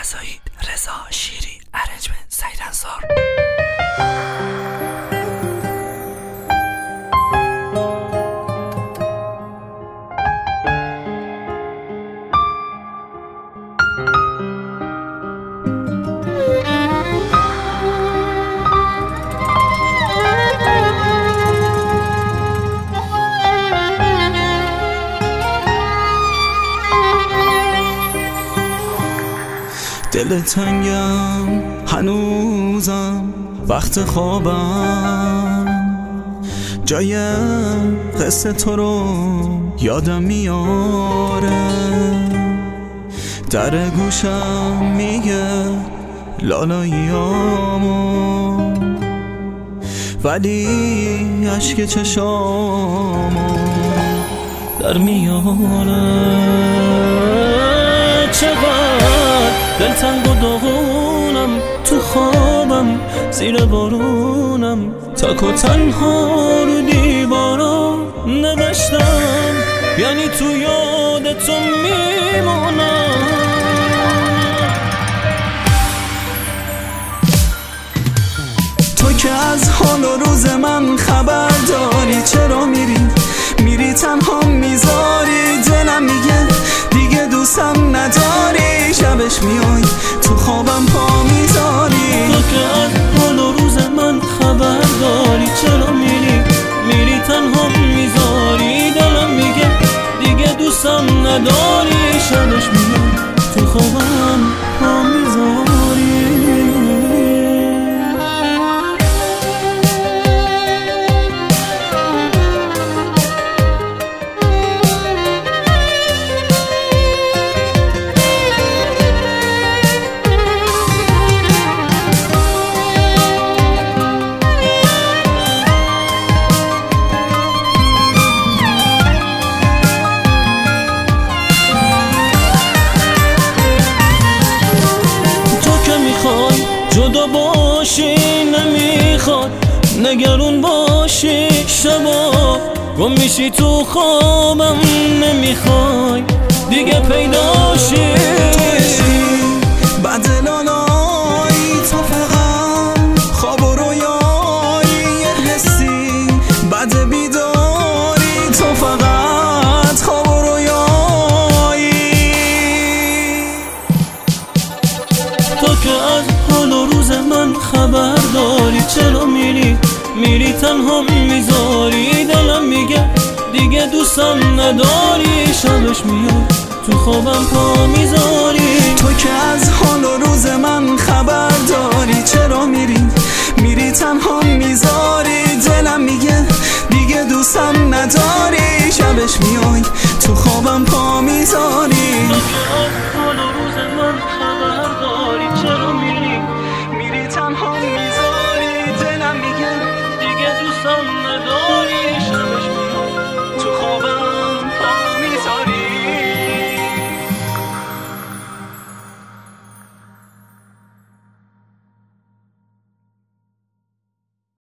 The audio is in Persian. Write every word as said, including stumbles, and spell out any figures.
رضایی، رضا شیری، ارنجمنت سعید انصار. دل تنگم هنوزم وقت خوابم، جای قصه تو رو یادم میاره، در گوشم میگه لالاییامو، ولی عشق چشامو در میاره. چقدر دلتنگ و داغونم، تو خوابم زیر بارونم، تک و تنها رو دیوارا نوشتم، یعنی تو یاد تو میمونم. تو که از حال و روز من خبر داری، چرا میری میری تنها میذاری، دلم میگه دیگه دوستم نداری، شبش میای تو خوابم پا میذاری. تو که از حال و روز من خبر داری، چرا میری میری تنها میذاری، دلم میگه دیگه دوستم نداری، شبش میای تو خوابم پا میذاری. جدا باشی نمیخواد، نگرون باشی شبا گم میشی تو خوابم، نمیخوای دیگه پیداشی. بعد لالایی تو فقط خواب و رویایی، یه حسی بعد بیداری تو فقط خواب و رویایی. تو که از حال و روز من خبر داری، چرا میری میری تنها میذاری، دلم میگه دیگه دوستم نداری، شبش میاد تو خوابم پا میذاری. تو که از حال و روز من خبر داری، چرا میری میری تنها میذاری.